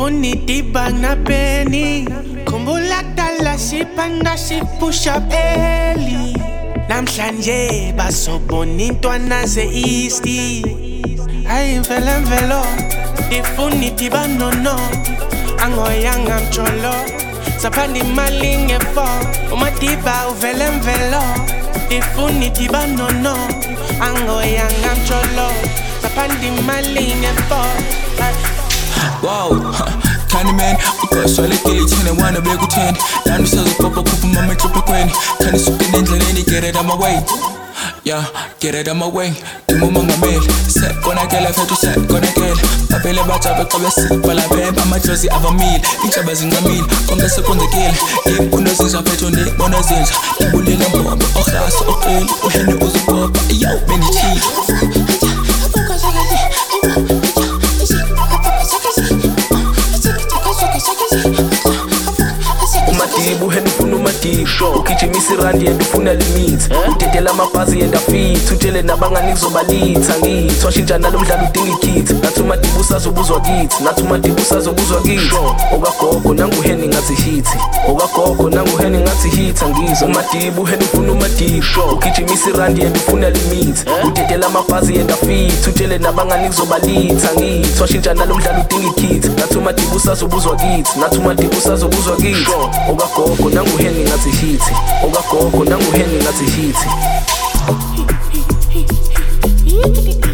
Ndifuni diba na peni Khumbula kudala sipanda sipusha peli Namhlanje basobona intwana ze-Easti Hayi mvelo Ndifuni diba no Angoyanga mcholo Saphanda imali ngefo Umadiba uvele mvelo Ndifuni diba no Angoyanga mcholo Saphanda imali ngefo Wow, tiny man, ukoswele gate and wanna break with 10. Down the cells of Papa Cooper, Mama Triple Queen. Can you speak in England? Get it on my way. Yeah, get it on my way. The moment I'm made, set gonna get left to set gonna get. I feel about to become a sick, but I bet I'm a jersey of a meal. Each of us in the meal, come the second the kill. If one of these are better than one of these, the bully and bomb, or class, or ill, or Henry was a pop, yo, many cheese. Umadibu hendifuna umadibu Ukijimisi randi hendifuna limit Utetela mabazi yendafit Utshele nabangani kuzobalitha ngithi Washintsha nalo mdlalo udinga ikithi Nathi umadibu sazobuzwa kithi Nathi umadibu sazobuzwa kithi Okagogo nangu heni ngathi hithi Okagogo nangu heni ngathi hithi Angizwa umadibu hendifuna umadibu Ukijimisi randi hendifuna limit Utetela mabazi yendafit Utshele nabangani kuzobalitha ngithi Washintsha nalo mdlalo udinga ikithi Nathi umadibu sazobuzwa kithi Nathi umadibu sazobuzwa kithi Okagogo nangu heni ngathi hithi Okagogo nangu heni ngathi hithi